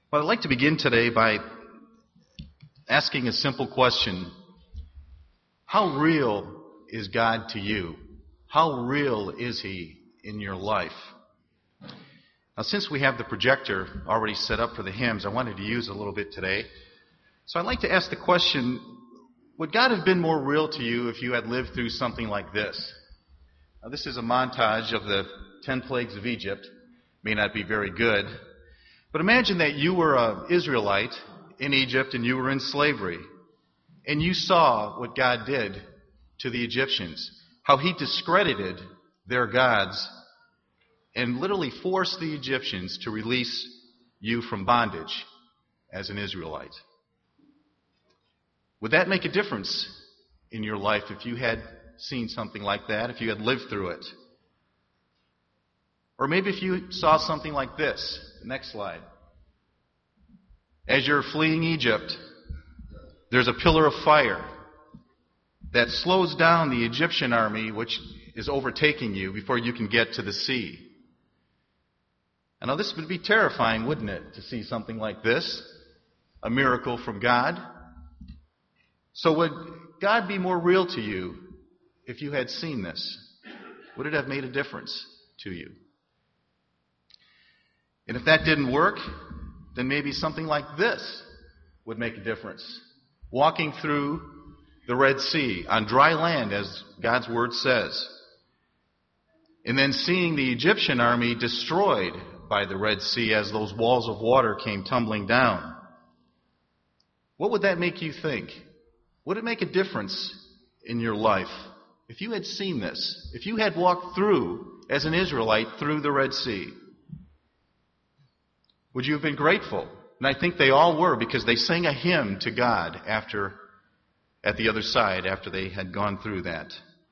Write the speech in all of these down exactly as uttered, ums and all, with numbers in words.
Well, I'd like to begin today by asking a simple question. How real is God to you? How real is He in your life? Now, since we have the projector already set up for the hymns, I wanted to use a little bit today. So I'd like to ask the question, would God have been more real to you if you had lived through something like this? Now, this is a montage of the ten plagues of Egypt. May not be very good. But imagine that you were an Israelite in Egypt and you were in slavery. And you saw what God did to the Egyptians. How He discredited their gods and literally forced the Egyptians to release you from bondage as an Israelite. Would that make a difference in your life if you had seen something like that, if you had lived through it? Or maybe if you saw something like this. The next slide. As you're fleeing Egypt, there's a pillar of fire that slows down the Egyptian army, which is overtaking you before you can get to the sea. I know this would be terrifying, wouldn't it, to see something like this? A miracle from God. So would God be more real to you if you had seen this? Would it have made a difference to you? And if that didn't work, then maybe something like this would make a difference. Walking through the Red Sea on dry land, as God's Word says. And then seeing the Egyptian army destroyed by the Red Sea as those walls of water came tumbling down. What would that make you think? Would it make a difference in your life if you had seen this? If you had walked through, as an Israelite, through the Red Sea? Would you have been grateful? And I think they all were, because they sang a hymn to God after, at the other side, after they had gone through that.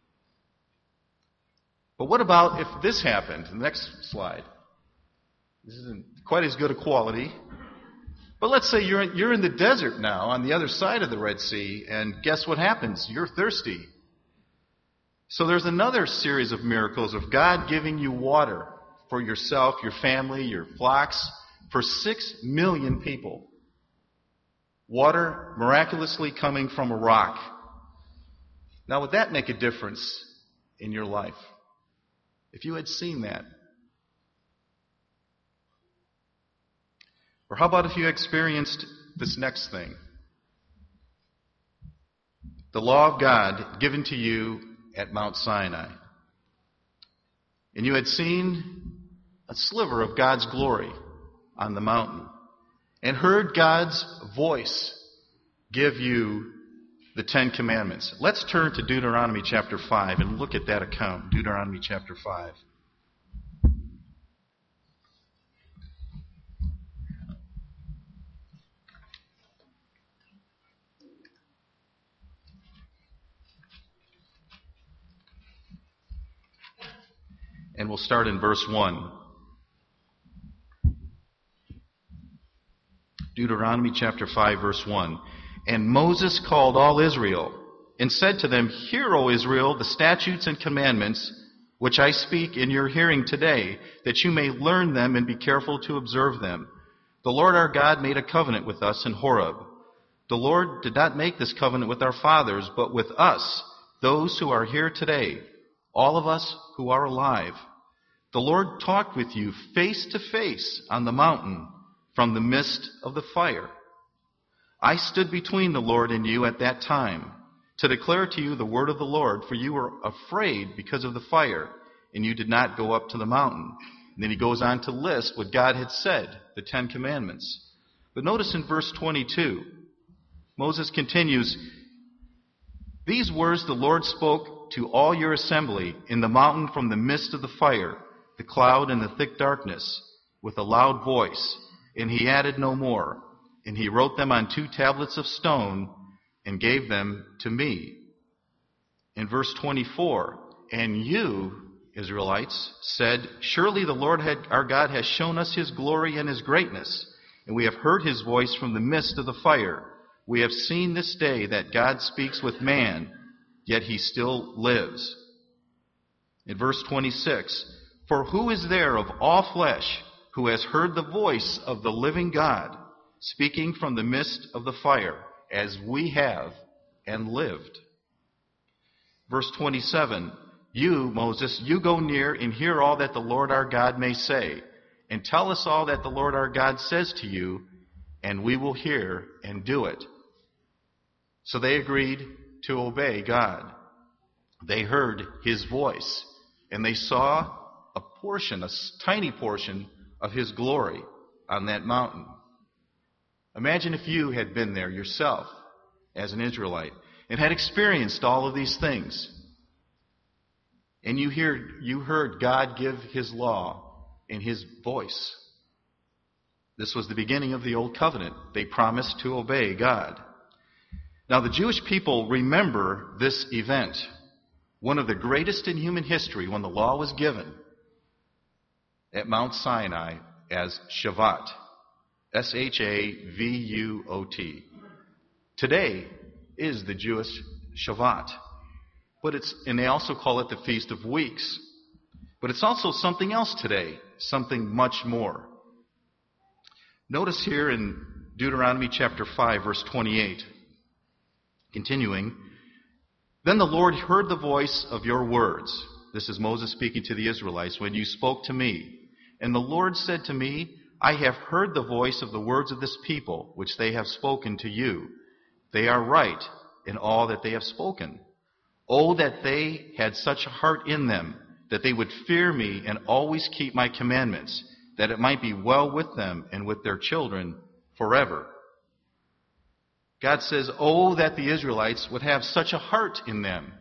But what about if this happened? The next slide. This isn't quite as good a quality. But let's say you're in, you're in the desert now, on the other side of the Red Sea, and guess what happens? You're thirsty. So there's another series of miracles of God giving you water for yourself, your family, your flocks, for six million people. Water miraculously coming from a rock. Now, would that make a difference in your life? If you had seen that. Or how about if you experienced this next thing? The law of God given to you at Mount Sinai. And you had seen a sliver of God's glory on the mountain, and heard God's voice give you the Ten Commandments. Let's turn to Deuteronomy chapter five and look at that account. Deuteronomy chapter five. And we'll start in verse one. Deuteronomy chapter five, verse one. And Moses called all Israel, and said to them, Hear, O Israel, the statutes and commandments which I speak in your hearing today, that you may learn them and be careful to observe them. The Lord our God made a covenant with us in Horeb. The Lord did not make this covenant with our fathers, but with us, those who are here today, all of us who are alive. The Lord talked with you face to face on the mountain, from the midst of the fire. I stood between the Lord and you at that time, to declare to you the word of the Lord, for you were afraid because of the fire, and you did not go up to the mountain. And then he goes on to list what God had said, the Ten Commandments. But notice in verse twenty-two, Moses continues, These words the Lord spoke to all your assembly in the mountain from the midst of the fire, the cloud and the thick darkness, with a loud voice. And he added no more. And he wrote them on two tablets of stone and gave them to me. In verse twenty-four, And you, Israelites, said, Surely the Lord had, our God has shown us his glory and his greatness, and we have heard his voice from the midst of the fire. We have seen this day that God speaks with man, yet he still lives. In verse twenty-six, For who is there of all flesh who has heard the voice of the living God? speaking from the midst of the fire, as we have and lived. Verse twenty-seven, you, Moses, you go near and hear all that the Lord our God may say, and tell us all that the Lord our God says to you, and we will hear and do it. So they agreed to obey God. They heard his voice, and they saw a portion, a tiny portion of his glory on that mountain. Imagine if you had been there yourself as an Israelite and had experienced all of these things. And you hear, you heard God give his law in his voice. This was the beginning of the Old Covenant. They promised to obey God. Now the Jewish people remember this event, one of the greatest in human history, when the law was given at Mount Sinai as Shavuot. S H A V U O T. Today is the Jewish Shavuot. But it's, and they also call it the Feast of Weeks. But it's also something else today, something much more. Notice here in Deuteronomy chapter five, verse twenty-eight, continuing, then the Lord heard the voice of your words. This is Moses speaking to the Israelites, when you spoke to me. And the Lord said to me, I have heard the voice of the words of this people, which they have spoken to you. They are right in all that they have spoken. Oh, that they had such a heart in them, that they would fear me and always keep my commandments, that it might be well with them and with their children forever. God says, oh, that the Israelites would have such a heart in them,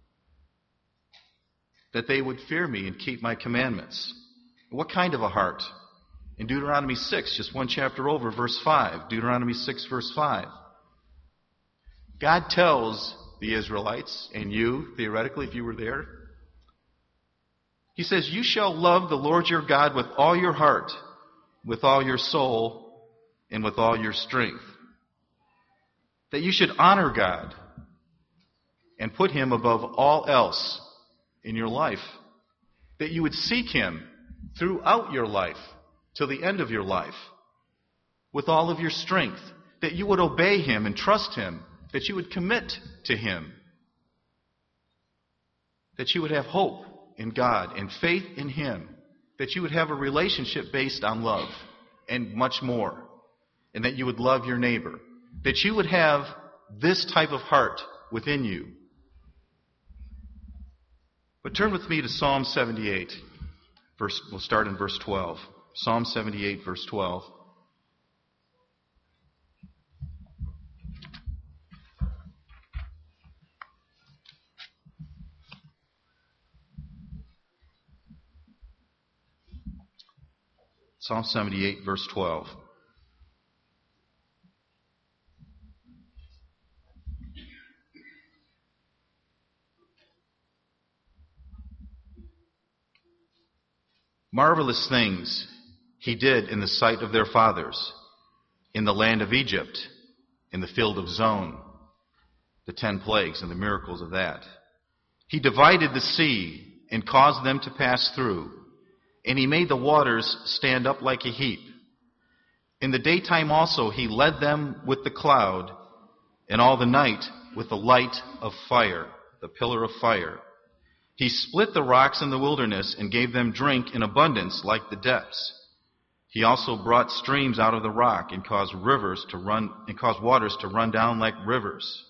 that they would fear me and keep my commandments. What kind of a heart? In Deuteronomy six, just one chapter over, verse five. Deuteronomy six, verse five. God tells the Israelites, and you, theoretically, if you were there, he says, you shall love the Lord your God with all your heart, with all your soul, and with all your strength. That you should honor God and put him above all else in your life. That you would seek him throughout your life, till the end of your life, with all of your strength. That you would obey him and trust him. That you would commit to him. That you would have hope in God and faith in him. That you would have a relationship based on love and much more. And that you would love your neighbor. That you would have this type of heart within you. But turn with me to Psalm seventy-eight. Verse, we'll start in verse twelve. Psalm seventy-eight, verse twelve. Psalm seventy-eight, verse twelve. Marvelous things he did in the sight of their fathers, in the land of Egypt, in the field of Zon, the ten plagues and the miracles of that. He divided the sea and caused them to pass through, and he made the waters stand up like a heap. In the daytime also he led them with the cloud, and all the night with the light of fire, the pillar of fire. He split the rocks in the wilderness and gave them drink in abundance like the depths. He also brought streams out of the rock and caused rivers to run and caused waters to run down like rivers.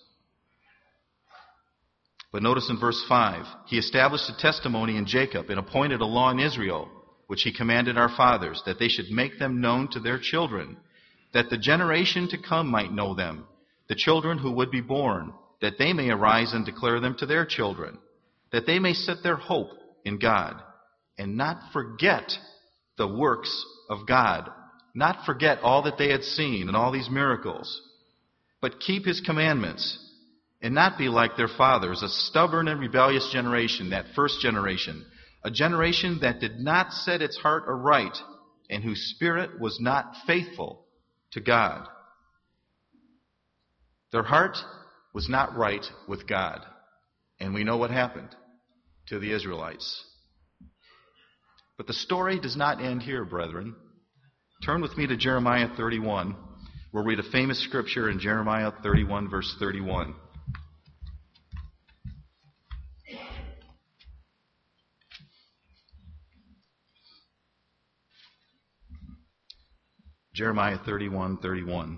But notice in verse five, he established a testimony in Jacob and appointed a law in Israel, which he commanded our fathers, that they should make them known to their children, that the generation to come might know them, the children who would be born, that they may arise and declare them to their children, that they may set their hope in God, and not forget the works of God, not forget all that they had seen and all these miracles, but keep his commandments, and not be like their fathers, a stubborn and rebellious generation, that first generation, a generation that did not set its heart aright, and whose spirit was not faithful to God. Their heart was not right with God, and we know what happened to the Israelites. But the story does not end here, brethren. Turn with me to Jeremiah thirty-one, We'll read a famous scripture in Jeremiah thirty-one, verse thirty-one. Jeremiah thirty-one, thirty-one.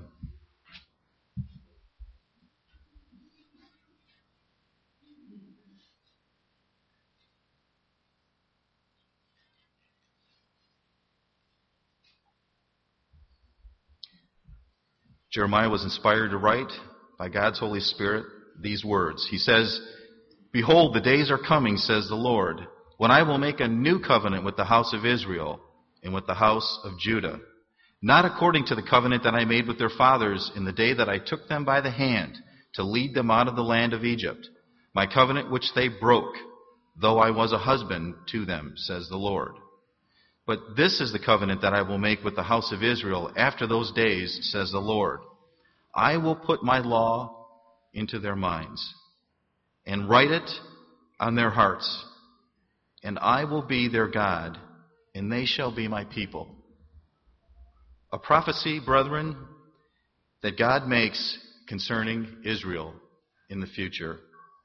Jeremiah was inspired to write by God's Holy Spirit these words. He says, "Behold, the days are coming, says the Lord, when I will make a new covenant with the house of Israel and with the house of Judah, not according to the covenant that I made with their fathers in the day that I took them by the hand to lead them out of the land of Egypt, my covenant which they broke, though I was a husband to them, says the Lord. But this is the covenant that I will make with the house of Israel after those days, says the Lord. I will put my law into their minds and write it on their hearts, and I will be their God, and they shall be my people." A prophecy, brethren, that God makes concerning Israel in the future.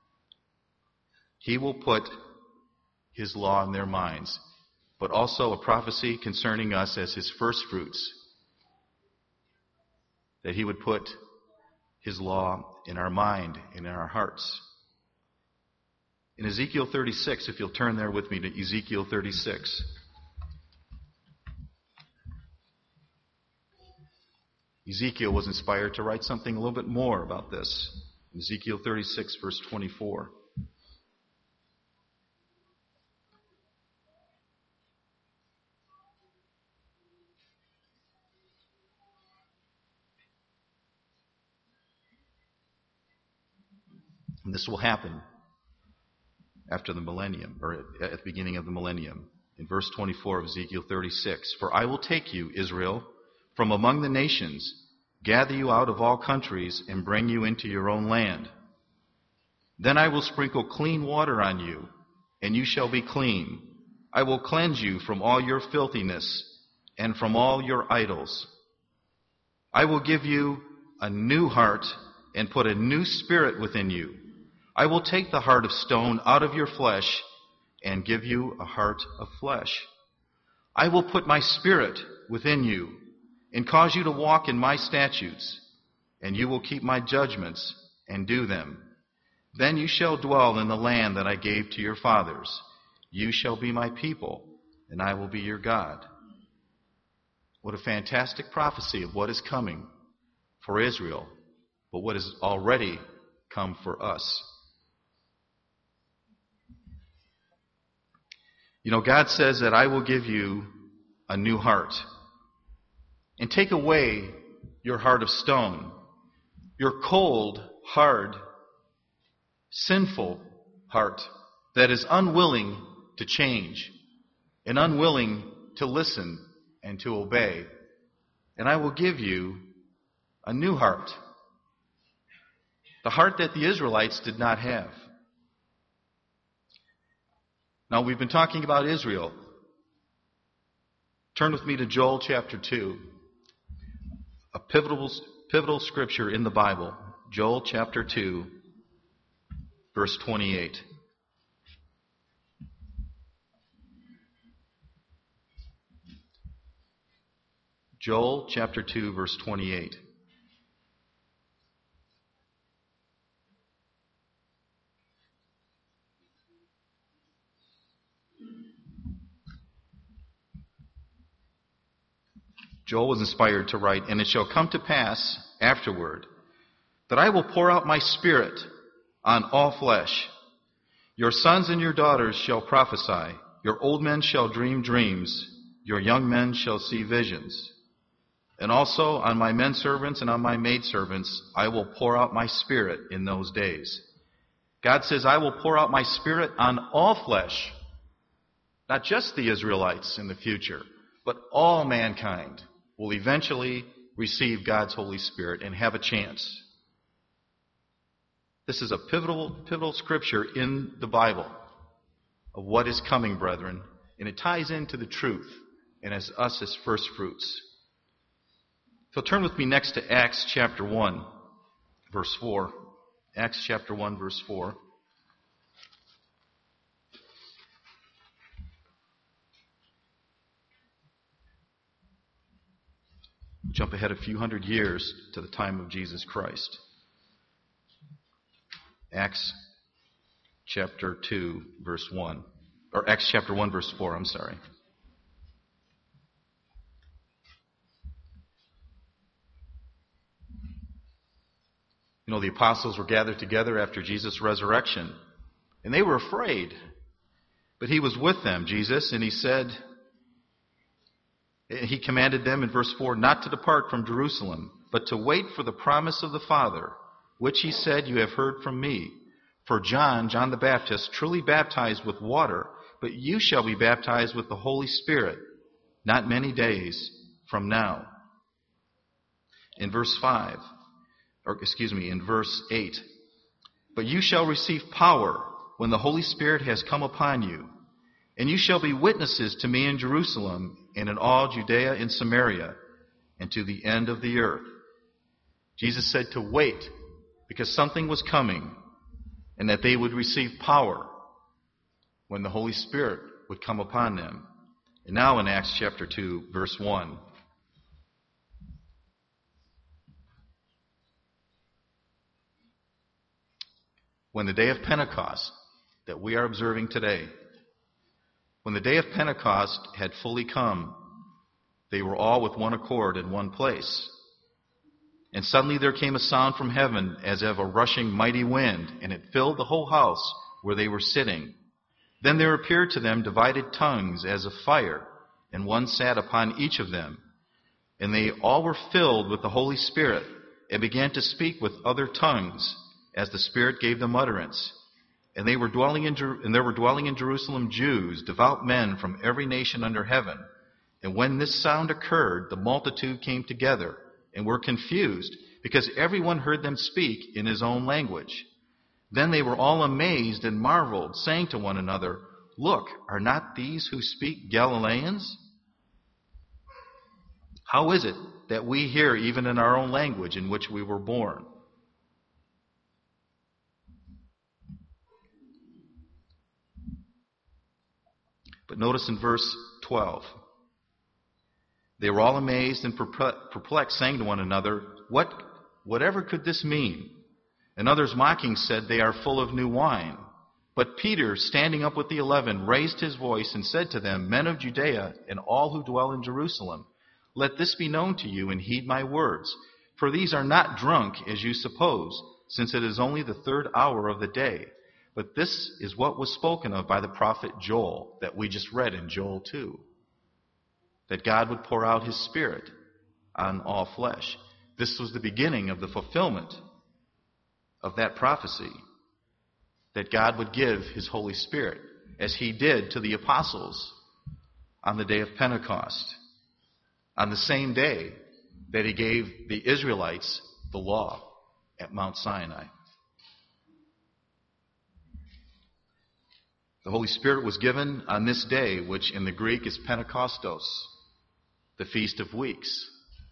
He will put His law in their minds, but also a prophecy concerning us as His first fruits, that He would put His law in our mind and in our hearts. In Ezekiel thirty-six, if you'll turn there with me to Ezekiel thirty-six. Ezekiel was inspired to write something a little bit more about this. Ezekiel thirty-six, verse twenty-four. And this will happen after the millennium, or at the beginning of the millennium. In verse twenty-four of Ezekiel thirty-six, "For I will take you, Israel, from among the nations, gather you out of all countries, and bring you into your own land. Then I will sprinkle clean water on you, and you shall be clean. I will cleanse you from all your filthiness and from all your idols. I will give you a new heart and put a new spirit within you. I will take the heart of stone out of your flesh and give you a heart of flesh. I will put my spirit within you and cause you to walk in my statutes, and you will keep my judgments and do them. Then you shall dwell in the land that I gave to your fathers. You shall be my people, and I will be your God." What a fantastic prophecy of what is coming for Israel, but what has already come for us. You know, God says that I will give you a new heart and take away your heart of stone, your cold, hard, sinful heart that is unwilling to change and unwilling to listen and to obey. And I will give you a new heart, the heart that the Israelites did not have. Now, we've been talking about Israel. Turn with me to Joel chapter two. A pivotal, pivotal scripture in the Bible, Joel chapter two, verse twenty-eight. Joel chapter two, verse twenty-eight. Joel was inspired to write, "And it shall come to pass afterward that I will pour out my spirit on all flesh. Your sons and your daughters shall prophesy. Your old men shall dream dreams. Your young men shall see visions. And also on my men servants and on my maid servants I will pour out my spirit in those days." God says, I will pour out my spirit on all flesh. Not just the Israelites in the future, but all mankind will eventually receive God's Holy Spirit and have a chance. This is a pivotal, pivotal scripture in the Bible of what is coming, brethren, and it ties into the truth and as us as first fruits. So turn with me next to Acts chapter one, verse four. Acts chapter one, verse four. Jump ahead a few hundred years to the time of Jesus Christ. Acts chapter two, verse one. Or Acts chapter one, verse four, I'm sorry. You know, the apostles were gathered together after Jesus' resurrection, and they were afraid. But he was with them, Jesus, and he said, he commanded them in verse four, not to depart from Jerusalem, but to wait for the promise of the Father, which he said, you have heard from me. For John, John the Baptist, truly baptized with water, but you shall be baptized with the Holy Spirit, not many days from now. In verse five, or excuse me, in verse eight, but you shall receive power when the Holy Spirit has come upon you, and you shall be witnesses to me in Jerusalem and in all Judea and Samaria and to the end of the earth. Jesus said to wait because something was coming and that they would receive power when the Holy Spirit would come upon them. And now in Acts chapter two, verse one. When the day of Pentecost that we are observing today, when the day of Pentecost had fully come, they were all with one accord in one place. And suddenly there came a sound from heaven as of a rushing mighty wind, and it filled the whole house where they were sitting. Then there appeared to them divided tongues as of fire, and one sat upon each of them. And they all were filled with the Holy Spirit, and began to speak with other tongues, as the Spirit gave them utterance. And they were dwelling in Jer- and there were dwelling in Jerusalem Jews, devout men from every nation under heaven. And when this sound occurred, the multitude came together and were confused, because everyone heard them speak in his own language. Then they were all amazed and marveled, saying to one another, look, are not these who speak Galileans? How is it that we hear even in our own language in which we were born? But notice in verse twelve, they were all amazed and perplexed, saying to one another, What, whatever could this mean? And others mocking said, they are full of new wine. But Peter, standing up with the eleven, raised his voice and said to them, Men of Judea and all who dwell in Jerusalem, let this be known to you and heed my words. For these are not drunk, as you suppose, since it is only the third hour of the day. But this is what was spoken of by the prophet Joel, that we just read in Joel two. That God would pour out his Spirit on all flesh. This was the beginning of the fulfillment of that prophecy. That God would give his Holy Spirit, as he did to the apostles on the day of Pentecost. On the same day that he gave the Israelites the law at Mount Sinai. The Holy Spirit was given on this day, which in the Greek is Pentekostos, the Feast of Weeks.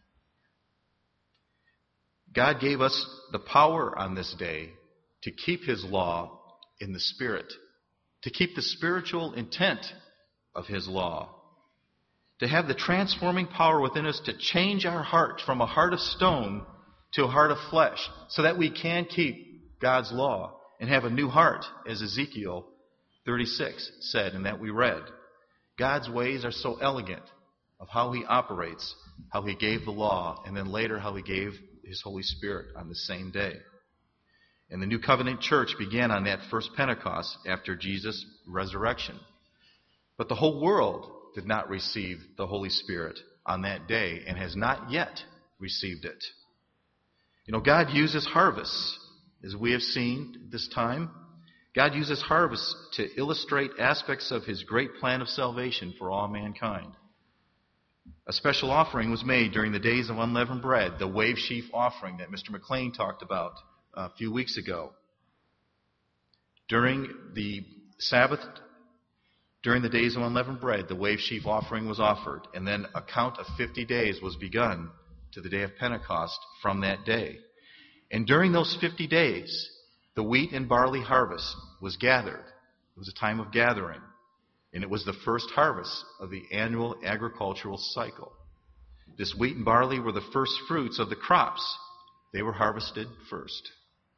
God gave us the power on this day to keep his law in the Spirit, to keep the spiritual intent of his law, to have the transforming power within us to change our heart from a heart of stone to a heart of flesh, so that we can keep God's law and have a new heart, as Ezekiel thirty-six said, and that we read. God's ways are so elegant of how he operates, how he gave the law, and then later how he gave his Holy Spirit on the same day. And the New Covenant Church began on that first Pentecost after Jesus' resurrection. But the whole world did not receive the Holy Spirit on that day and has not yet received it. You know, God uses harvests, as we have seen this time. God uses harvests to illustrate aspects of his great plan of salvation for all mankind. A special offering was made during the days of unleavened bread, the wave sheaf offering that Mister McLean talked about a few weeks ago. During the Sabbath, during the days of unleavened bread, the wave sheaf offering was offered, and then a count of fifty days was begun to the day of Pentecost from that day. And during those fifty days, the wheat and barley harvest was gathered. It was a time of gathering. And it was the first harvest of the annual agricultural cycle. This wheat and barley were the first fruits of the crops. They were harvested first.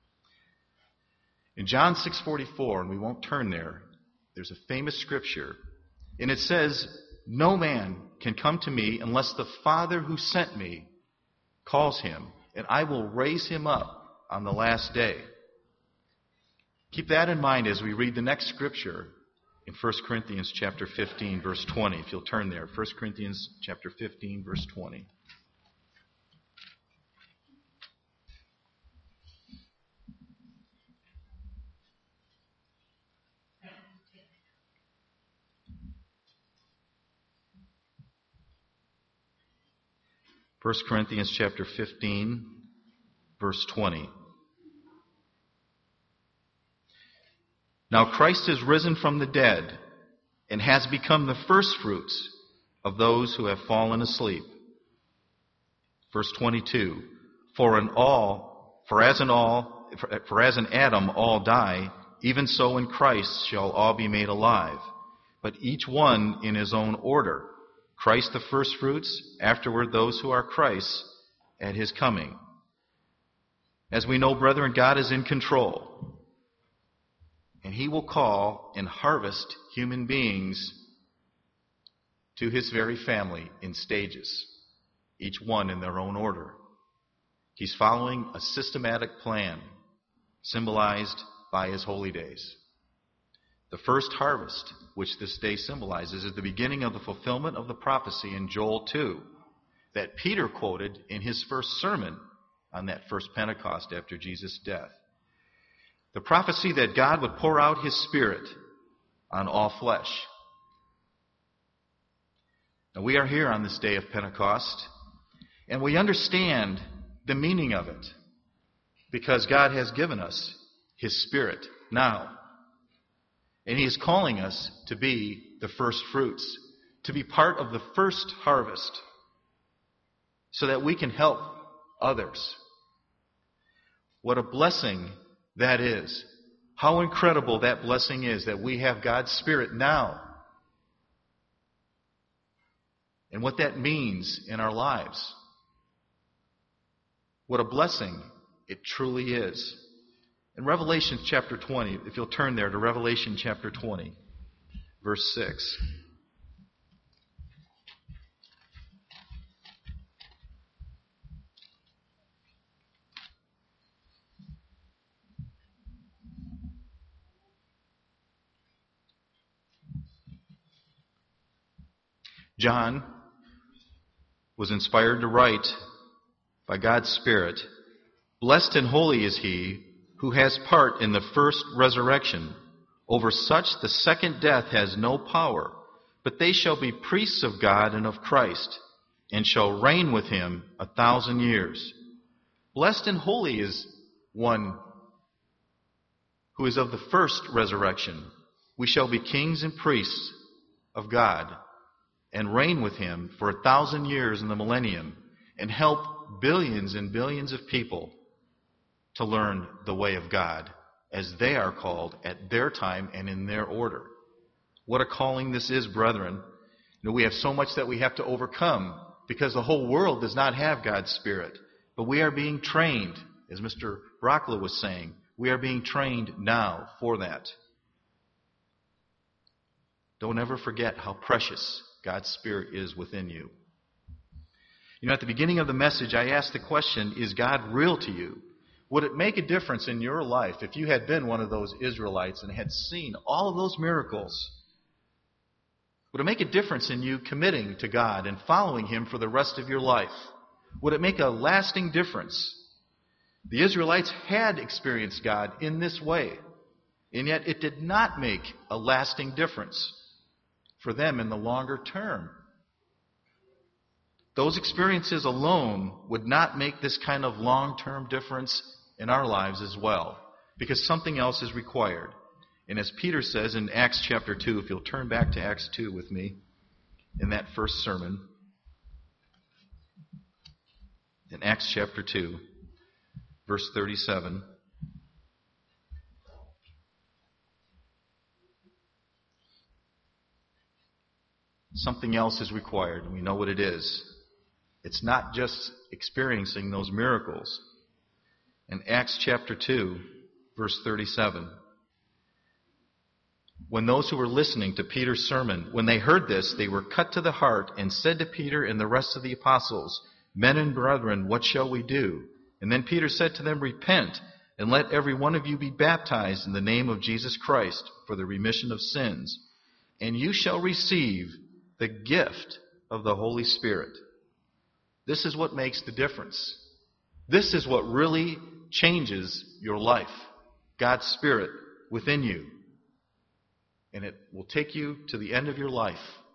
In John six forty-four, and we won't turn there, there's a famous scripture. And it says, "No man can come to me unless the Father who sent me calls him, and I will raise him up on the last day." Keep that in mind as we read the next scripture in First Corinthians chapter fifteen, verse twenty. If you'll turn there, First Corinthians chapter fifteen, verse twenty. First Corinthians chapter fifteen, verse twenty. "Now Christ is risen from the dead and has become the firstfruits of those who have fallen asleep." Verse twenty-two. For in all, for as in all, for as in Adam all die, even so in Christ shall all be made alive, but each one in his own order. Christ the firstfruits, afterward those who are Christ's at his coming. As we know, brethren, God is in control. And he will call and harvest human beings to his very family in stages, each one in their own order. He's following a systematic plan symbolized by his holy days. The first harvest, which this day symbolizes, is the beginning of the fulfillment of the prophecy in Joel two that Peter quoted in his first sermon on that first Pentecost after Jesus' death. The prophecy that God would pour out his Spirit on all flesh. Now, we are here on this day of Pentecost, and we understand the meaning of it because God has given us his Spirit now. And he is calling us to be the first fruits, to be part of the first harvest, so that we can help others. What a blessing that is. How incredible that blessing is that we have God's Spirit now. And what that means in our lives. What a blessing it truly is. In Revelation chapter twenty, if you'll turn there to Revelation chapter twenty, verse six. John was inspired to write by God's Spirit, "Blessed and holy is he who has part in the first resurrection. Over such the second death has no power, but they shall be priests of God and of Christ, and shall reign with him a thousand years. Blessed and holy is one who is of the first resurrection. We shall be kings and priests of God, and reign with him for a thousand years in the millennium, and help billions and billions of people to learn the way of God, as they are called at their time and in their order." What a calling this is, brethren. You know, we have so much that we have to overcome because the whole world does not have God's Spirit. But we are being trained, as Mister Brockla was saying, we are being trained now for that. Don't ever forget how precious God's Spirit is within you. You know, at the beginning of the message, I asked the question, is God real to you? Would it make a difference in your life if you had been one of those Israelites and had seen all of those miracles? Would it make a difference in you committing to God and following him for the rest of your life? Would it make a lasting difference? The Israelites had experienced God in this way, and yet it did not make a lasting difference for them in the longer term. Those experiences alone would not make this kind of long-term difference in our lives as well, because something else is required. And as Peter says in Acts chapter two, if you'll turn back to Acts two with me, in that first sermon, in Acts chapter two, verse thirty-seven. Something else is required, and we know what it is. It's not just experiencing those miracles. In Acts chapter two, verse thirty-seven, when those who were listening to Peter's sermon, when they heard this, they were cut to the heart and said to Peter and the rest of the apostles, "Men and brethren, what shall we do?" And then Peter said to them, "Repent, and let every one of you be baptized in the name of Jesus Christ for the remission of sins, and you shall receive the gift of the Holy Spirit." This is what makes the difference. This is what really changes your life. God's Spirit within you. And it will take you to the end of your life.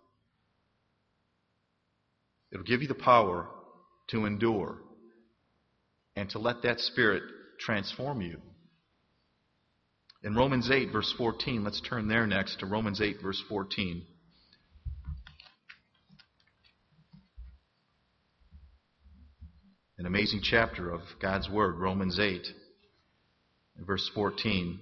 It will give you the power to endure and to let that Spirit transform you. In Romans eight, verse fourteen, let's turn there next to Romans eight, verse fourteen. An amazing chapter of God's Word, Romans eight, verse fourteen.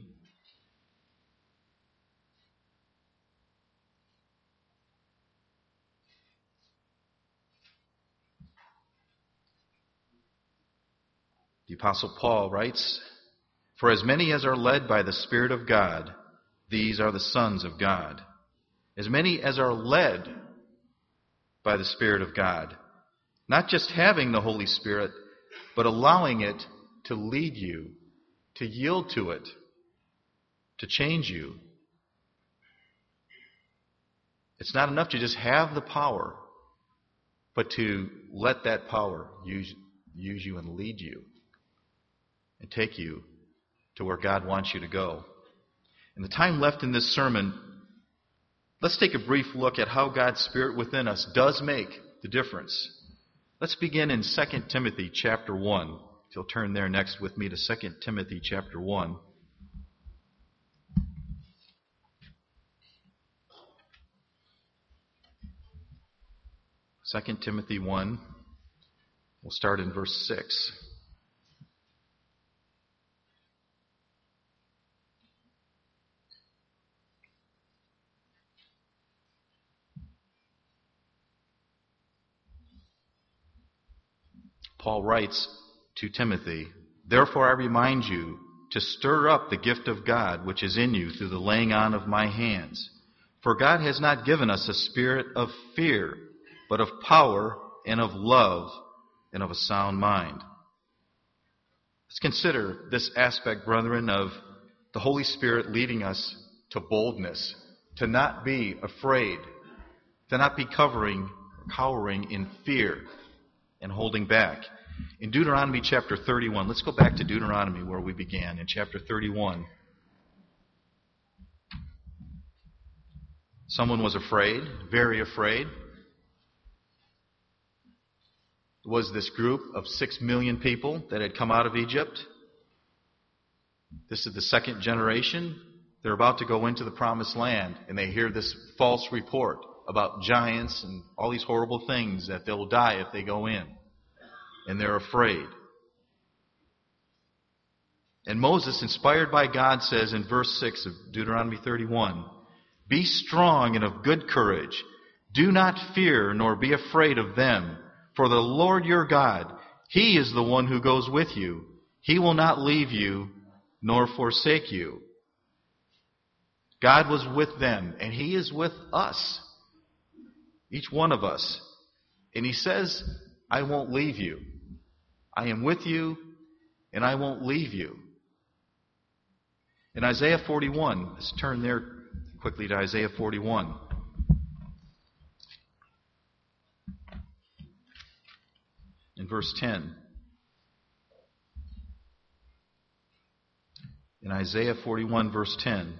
The Apostle Paul writes, "For as many as are led by the Spirit of God, these are the sons of God." As many as are led by the Spirit of God. Not just having the Holy Spirit, but allowing it to lead you, to yield to it, to change you. It's not enough to just have the power, but to let that power use, use you and lead you and take you to where God wants you to go. In the time left in this sermon, let's take a brief look at how God's Spirit within us does make the difference. Let's begin in Second Timothy chapter one. If you'll turn there next with me to Second Timothy chapter one. Second Timothy one. We'll start in verse six. Paul writes to Timothy, "Therefore I remind you to stir up the gift of God which is in you through the laying on of my hands. For God has not given us a spirit of fear, but of power and of love and of a sound mind." Let's consider this aspect, brethren, of the Holy Spirit leading us to boldness, to not be afraid, to not be covering, cowering in fear and holding back. In Deuteronomy chapter thirty-one, let's go back to Deuteronomy where we began, in chapter thirty-one. Someone was afraid, very afraid. It was this group of six million people that had come out of Egypt. This is the second generation. They're about to go into the promised land, and they hear this false report about giants and all these horrible things, that they'll die if they go in. And they're afraid. And Moses, inspired by God, says in verse six of Deuteronomy thirty-one, "Be strong and of good courage. Do not fear nor be afraid of them. For the Lord your God, He is the one who goes with you. He will not leave you nor forsake you." God was with them, and He is with us. Each one of us. And He says, "I won't leave you. I am with you, and I won't leave you." In Isaiah forty-one, let's turn there quickly to Isaiah forty-one. In verse ten. In Isaiah forty-one, verse ten.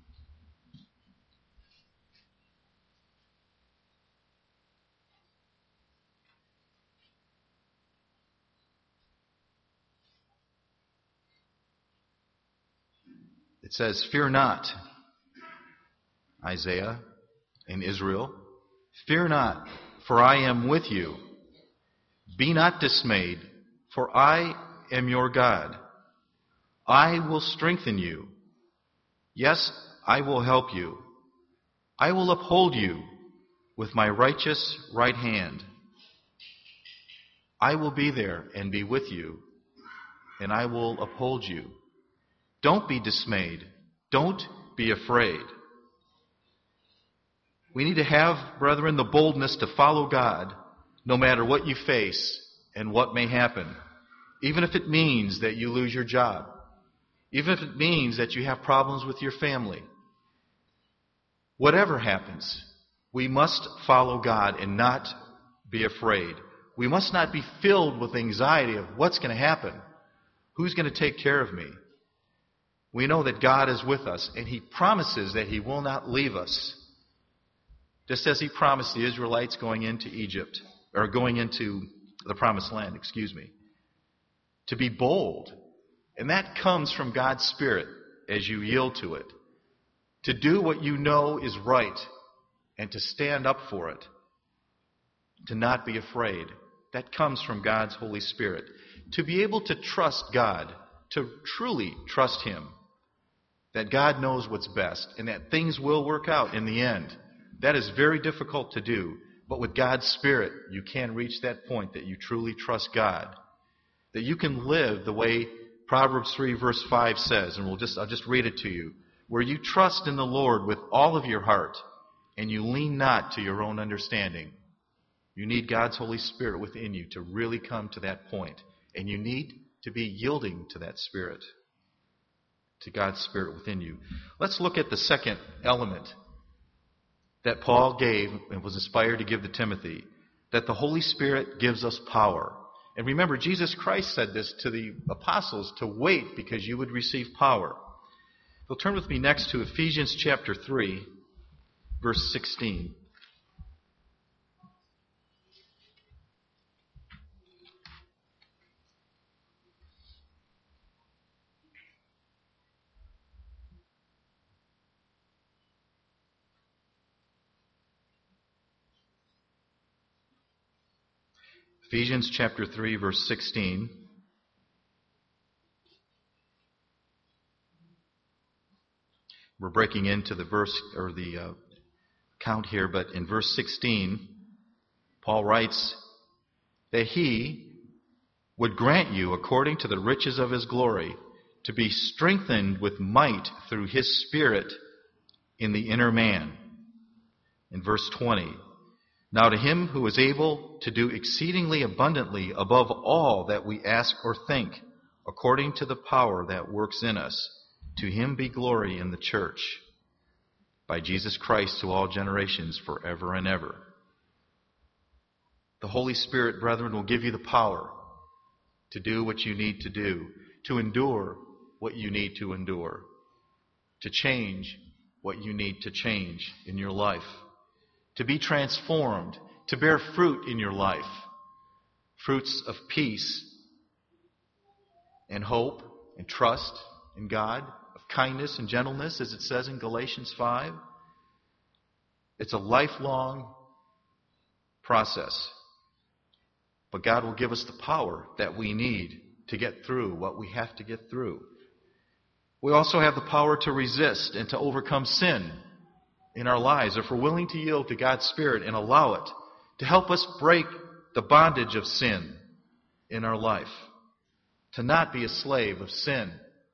It says, "Fear not, Isaiah and Israel. Fear not, for I am with you. Be not dismayed, For I am your God. I will strengthen you. Yes, I will help you. I will uphold you with my righteous right hand. I will be there and be with you, and I will uphold you. Don't be dismayed. Don't be afraid. We need to have, brethren, the boldness to follow God no matter what you face and what may happen. Even if it means that you lose your job. Even if it means that you have problems with your family. Whatever happens, we must follow God and not be afraid. We must not be filled with anxiety of what's going to happen. Who's going to take care of me? We know that God is with us, and He promises that He will not leave us. Just as He promised the Israelites going into Egypt, or going into the Promised Land, excuse me. To be bold. And that comes from God's Spirit as you yield to it. To do what you know is right and to stand up for it. To not be afraid. That comes from God's Holy Spirit. To be able to trust God, to truly trust Him, that God knows what's best and that things will work out in the end. That is very difficult to do, but with God's Spirit, you can reach that point that you truly trust God. That you can live the way Proverbs three verse five says, and we'll just I'll just read it to you, where you trust in the Lord with all of your heart, and you lean not to your own understanding. You need God's Holy Spirit within you to really come to that point. And you need to be yielding to that Spirit, to God's Spirit within you. Let's look at the second element that Paul gave and was inspired to give to Timothy, that the Holy Spirit gives us power. And remember, Jesus Christ said this to the apostles, to wait because you would receive power. You'll turn with me next to Ephesians chapter three, verse sixteen. Ephesians chapter three, verse sixteen. We're breaking into the verse or the uh, count here, but in verse sixteen, Paul writes that He would grant you, according to the riches of His glory, to be strengthened with might through His Spirit in the inner man. In verse twenty, now to Him who is able to do exceedingly abundantly above all that we ask or think, according to the power that works in us, to Him be glory in the church, by Jesus Christ to all generations forever and ever. The Holy Spirit, brethren, will give you the power to do what you need to do, to endure what you need to endure, to change what you need to change in your life, to be transformed, to bear fruit in your life, fruits of peace and hope and trust in God, of kindness and gentleness, as it says in Galatians five. It's a lifelong process. But God will give us the power that we need to get through what we have to get through. We also have the power to resist and to overcome sin in our lives, if we're willing to yield to God's Spirit and allow it to help us break the bondage of sin in our life, to not be a slave of sin,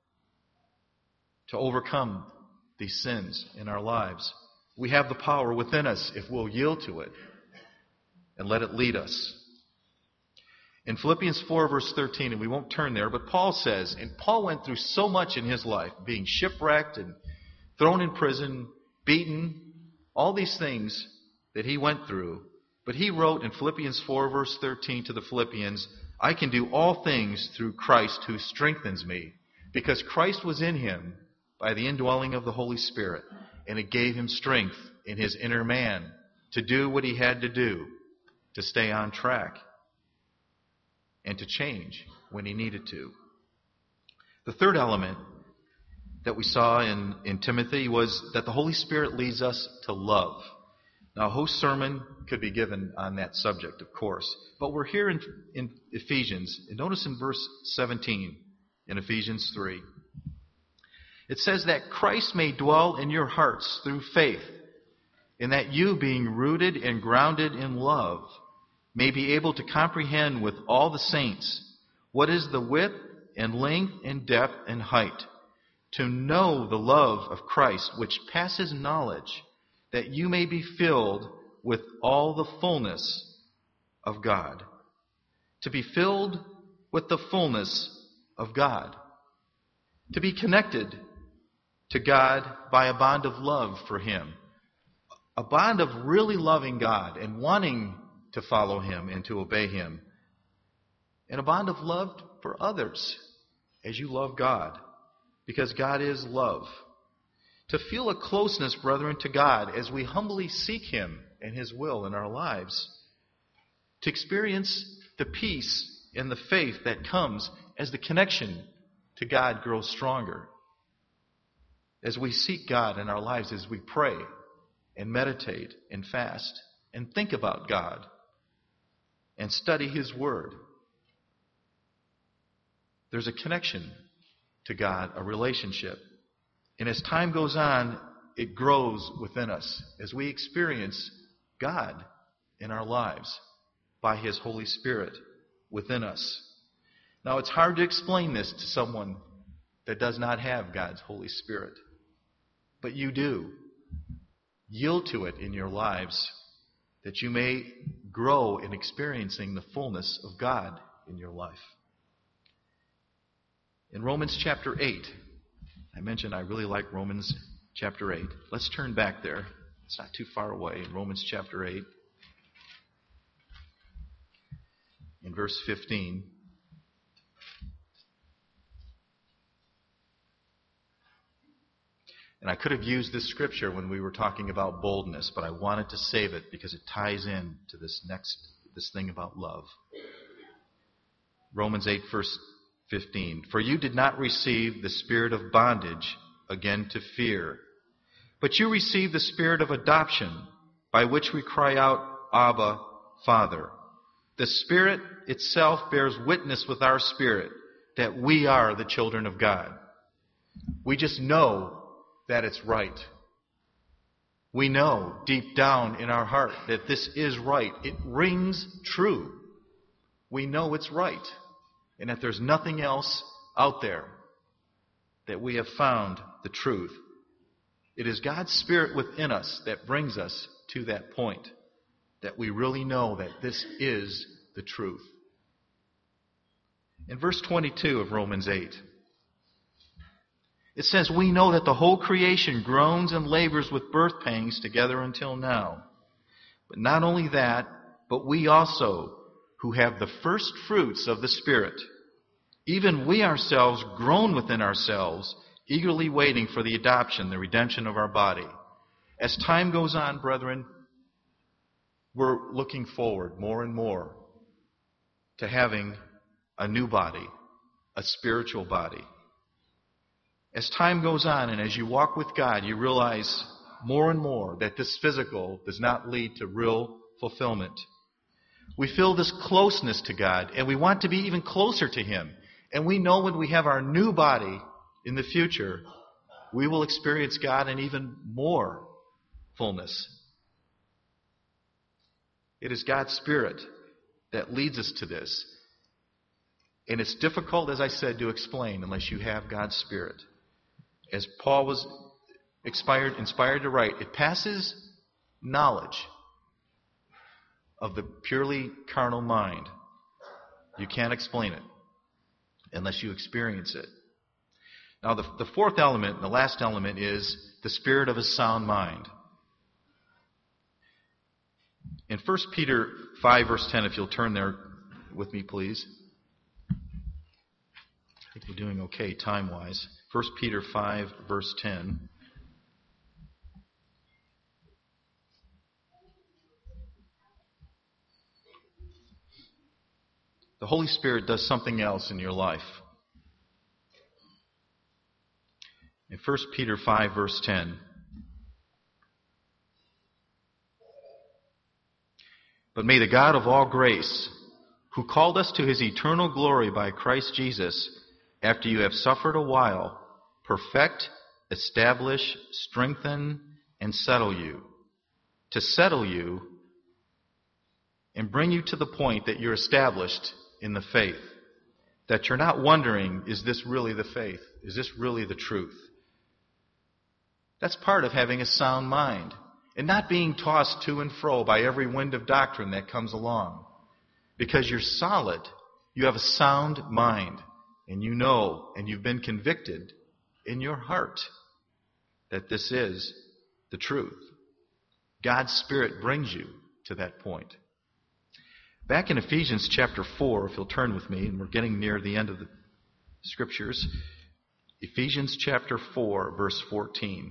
to overcome these sins in our lives. We have the power within us if we'll yield to it and let it lead us. In Philippians four, verse thirteen, and we won't turn there, but Paul says, and Paul went through so much in his life, being shipwrecked and thrown in prison, beaten, all these things that he went through. But he wrote in Philippians four, verse thirteen to the Philippians, I can do all things through Christ who strengthens me. Because Christ was in him by the indwelling of the Holy Spirit, and it gave him strength in his inner man to do what he had to do, to stay on track, and to change when he needed to. The third element that we saw in, in Timothy was that the Holy Spirit leads us to love. Now, a whole sermon could be given on that subject, of course. But we're here in, in Ephesians. And notice in verse seventeen in Ephesians three. It says that Christ may dwell in your hearts through faith, and that you, being rooted and grounded in love, may be able to comprehend with all the saints what is the width and length and depth and height, to know the love of Christ which passes knowledge, that you may be filled with all the fullness of God. To be filled with the fullness of God. To be connected to God by a bond of love for Him. A bond of really loving God and wanting to follow Him and to obey Him. And a bond of love for others as you love God. Because God is love. To feel a closeness, brethren, to God as we humbly seek Him and His will in our lives. To experience the peace and the faith that comes as the connection to God grows stronger. As we seek God in our lives, as we pray and meditate and fast and think about God and study His Word. There's a connection to God, a relationship. And as time goes on, it grows within us as we experience God in our lives by His Holy Spirit within us. Now, it's hard to explain this to someone that does not have God's Holy Spirit. But you do. Yield to it in your lives that you may grow in experiencing the fullness of God in your life. In Romans chapter eight, I mentioned I really like Romans chapter eight. Let's turn back there. It's not too far away. In Romans chapter eight, in verse fifteen. And I could have used this scripture when we were talking about boldness, but I wanted to save it because it ties in to this next, this thing about love. Romans eight, verse fifteen. For you did not receive the spirit of bondage again to fear, but you received the spirit of adoption, by which we cry out, Abba, Father. The Spirit itself bears witness with our spirit that we are the children of God. We just know that it's right. We know deep down in our heart that this is right. It rings true. We know it's right. And that there's nothing else out there that we have found the truth. It is God's Spirit within us that brings us to that point, that we really know that this is the truth. In verse twenty-two of Romans eight, it says, we know that the whole creation groans and labors with birth pangs together until now. But not only that, but we also, who have the first fruits of the Spirit, even we ourselves groan within ourselves, eagerly waiting for the adoption, the redemption of our body. As time goes on, brethren, we're looking forward more and more to having a new body, a spiritual body. As time goes on and as you walk with God, you realize more and more that this physical does not lead to real fulfillment. We feel this closeness to God, and we want to be even closer to Him. And we know when we have our new body in the future, we will experience God in even more fullness. It is God's Spirit that leads us to this. And it's difficult, as I said, to explain unless you have God's Spirit. As Paul was inspired, inspired to write, it passes knowledge of the purely carnal mind. You can't explain it unless you experience it. Now, the, the fourth element, the last element, is the spirit of a sound mind. In First Peter five, verse ten, if you'll turn there with me, please. I think we're doing okay time-wise. First Peter five, verse ten. The Holy Spirit does something else in your life. In First Peter five, verse ten. But may the God of all grace, who called us to his eternal glory by Christ Jesus, after you have suffered a while, perfect, establish, strengthen, and settle you. To settle you and bring you to the point that you're established in the faith. That you're not wondering, is this really the faith? Is this really the truth? That's part of having a sound mind and not being tossed to and fro by every wind of doctrine that comes along. Because you're solid, you have a sound mind, and you know and you've been convicted in your heart that this is the truth. God's Spirit brings you to that point. Back in Ephesians chapter four, if you'll turn with me, and we're getting near the end of the Scriptures, Ephesians chapter four, verse fourteen.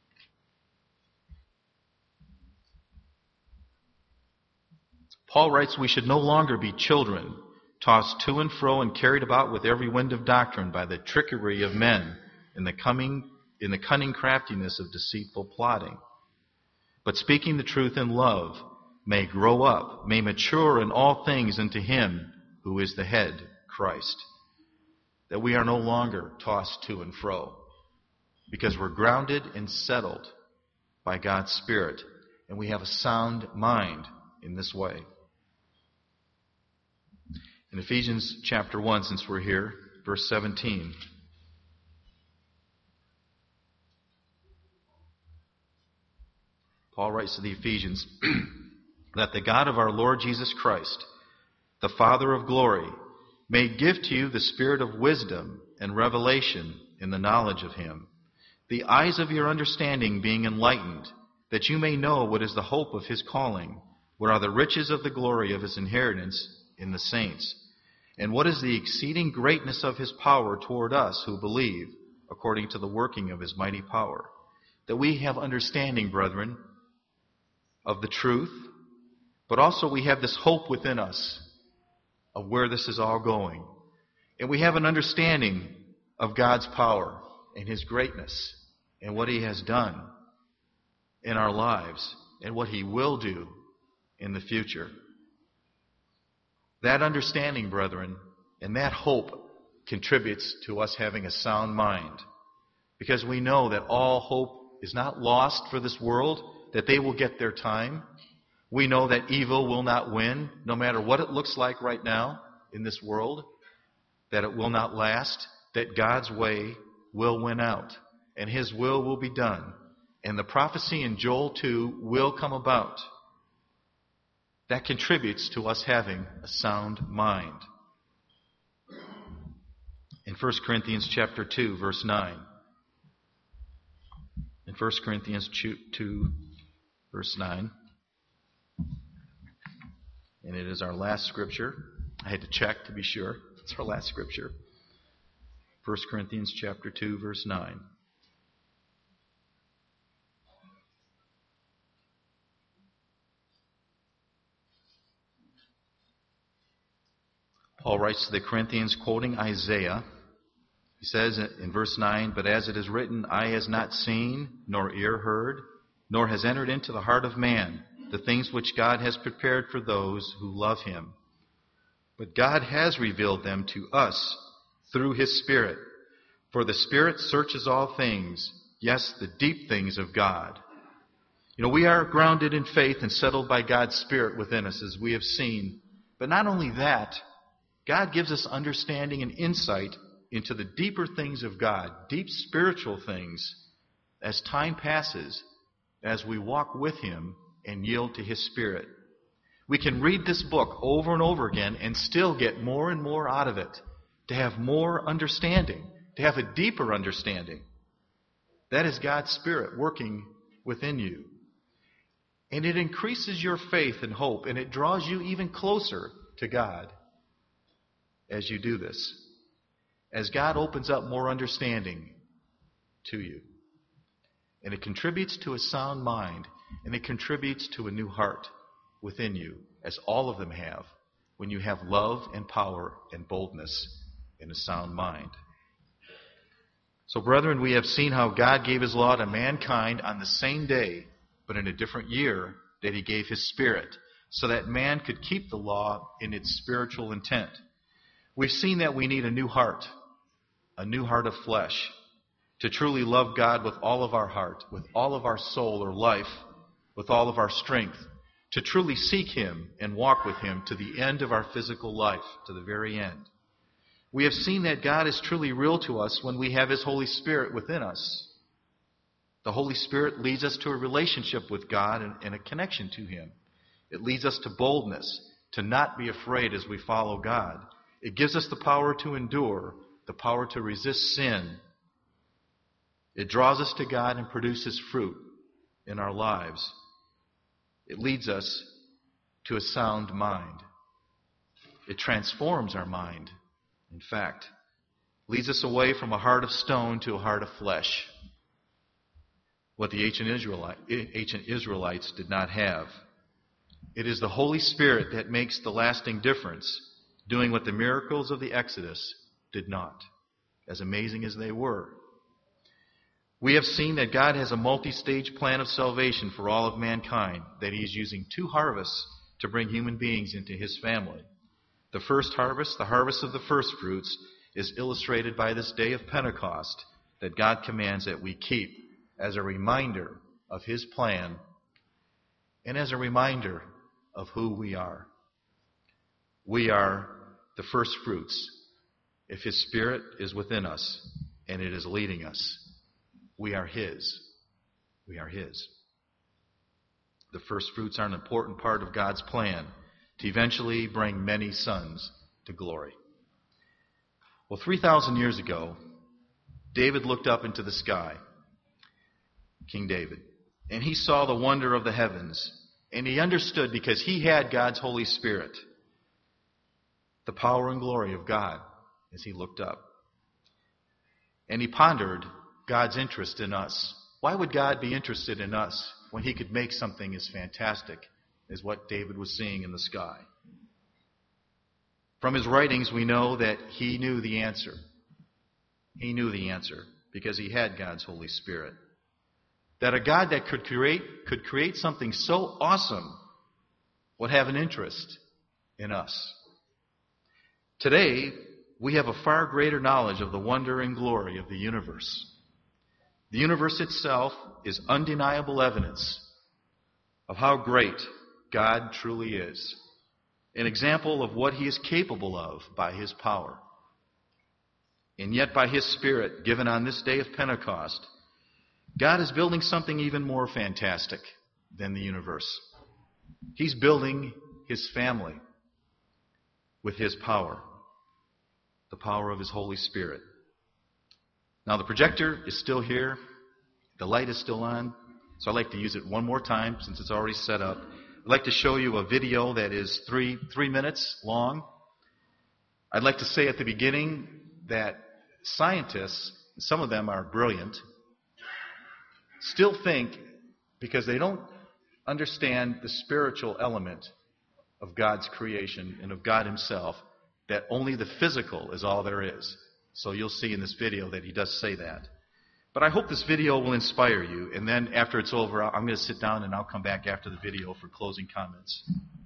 Paul writes, we should no longer be children, tossed to and fro and carried about with every wind of doctrine by the trickery of men in the coming, in the cunning craftiness of deceitful plotting. But speaking the truth in love, may grow up, may mature in all things into him who is the head, Christ. That we are no longer tossed to and fro, because we're grounded and settled by God's Spirit, and we have a sound mind in this way. In Ephesians chapter one, since we're here, verse seventeen. Paul writes to the Ephesians, that the God of our Lord Jesus Christ, the Father of glory, may give to you the spirit of wisdom and revelation in the knowledge of him, the eyes of your understanding being enlightened, that you may know what is the hope of his calling, what are the riches of the glory of his inheritance in the saints, and what is the exceeding greatness of his power toward us who believe, according to the working of his mighty power. That we have understanding, brethren, of the truth, but also we have this hope within us of where this is all going. And we have an understanding of God's power and his greatness and what he has done in our lives and what he will do in the future. That understanding, brethren, and that hope contributes to us having a sound mind. Because we know that all hope is not lost for this world, that they will get their time. We know that evil will not win, no matter what it looks like right now in this world, that it will not last, that God's way will win out, and his will will be done. And the prophecy in Joel two will come about. That contributes to us having a sound mind. In First Corinthians chapter two, verse nine. In First Corinthians two, verse nine. And it is our last scripture. I had to check to be sure. It's our last scripture. First Corinthians chapter two, verse nine. Paul writes to the Corinthians, quoting Isaiah. He says in verse nine, but as it is written, eye has not seen, nor ear heard, nor has entered into the heart of man the things which God has prepared for those who love him. But God has revealed them to us through his Spirit. For the Spirit searches all things, yes, the deep things of God. You know, we are grounded in faith and settled by God's Spirit within us, as we have seen. But not only that, God gives us understanding and insight into the deeper things of God, deep spiritual things, as time passes, as we walk with him and yield to his Spirit. We can read this book over and over again and still get more and more out of it, to have more understanding, to have a deeper understanding. That is God's Spirit working within you. And it increases your faith and hope, and it draws you even closer to God as you do this. As God opens up more understanding to you. And it contributes to a sound mind, and it contributes to a new heart within you, as all of them have, when you have love and power and boldness in a sound mind. So, brethren, we have seen how God gave his law to mankind on the same day, but in a different year, that he gave his Spirit. so that man could keep the law in its spiritual intent. We've seen that we need a new heart, a new heart of flesh, to truly love God with all of our heart, with all of our soul or life, with all of our strength, to truly seek Him and walk with Him to the end of our physical life, to the very end. We have seen that God is truly real to us when we have His Holy Spirit within us. The Holy Spirit leads us to a relationship with God and, and a connection to Him. It leads us to boldness, to not be afraid as we follow God. It gives us the power to endure, the power to resist sin. It draws us to God and produces fruit in our lives. It leads us to a sound mind. It transforms our mind, in fact. Leads us away from a heart of stone to a heart of flesh. What the ancient Israelite, ancient Israelites did not have. It is the Holy Spirit that makes the lasting difference, doing what the miracles of the Exodus did not, as amazing as they were. We have seen that God has a multi-stage plan of salvation for all of mankind, that He is using two harvests to bring human beings into His family. The first harvest, the harvest of the first fruits, is illustrated by this day of Pentecost that God commands that we keep as a reminder of His plan and as a reminder of who we are. We are the first fruits. If His Spirit is within us and it is leading us, we are His. We are His. The first fruits are an important part of God's plan to eventually bring many sons to glory. Well, three thousand years ago, David looked up into the sky, King David, and he saw the wonder of the heavens, and he understood, because he had God's Holy Spirit, the power and glory of God as he looked up. And he pondered God's interest in us. Why would God be interested in us when He could make something as fantastic as what David was seeing in the sky? From his writings, we know that he knew the answer. He knew the answer because he had God's Holy Spirit. That a God that could create, could create something so awesome would have an interest in us. Today, we have a far greater knowledge of the wonder and glory of the universe. The universe itself is undeniable evidence of how great God truly is. An example of what He is capable of by His power. And yet by His Spirit, given on this day of Pentecost, God is building something even more fantastic than the universe. He's building His family with His power, the power of His Holy Spirit. Now, the projector is still here. The light is still on. So I'd like to use it one more time since it's already set up. I'd like to show you a video that is three, three minutes long. I'd like to say at the beginning that scientists, some of them are brilliant, still think, because they don't understand the spiritual element of God's creation and of God Himself, that only the physical is all there is. So you'll see in this video that he does say that. But I hope this video will inspire you, and then after it's over, I'm going to sit down and I'll come back after the video for closing comments.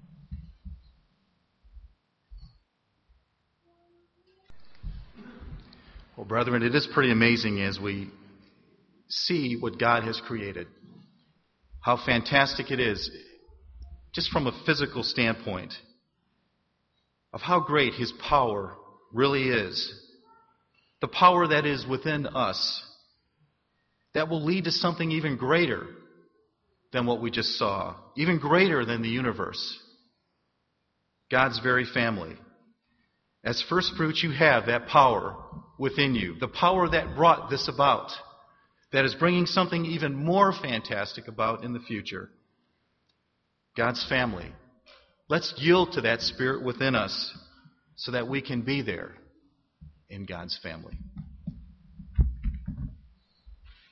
Well, brethren, it is pretty amazing as we see what God has created. How fantastic it is, just from a physical standpoint, of how great His power really is. The power that is within us, that will lead to something even greater than what we just saw, even greater than the universe. God's very family. As first fruits, you have that power within you, the power that brought this about, that is bringing something even more fantastic about in the future. God's family. Let's yield to that Spirit within us so that we can be there in God's family.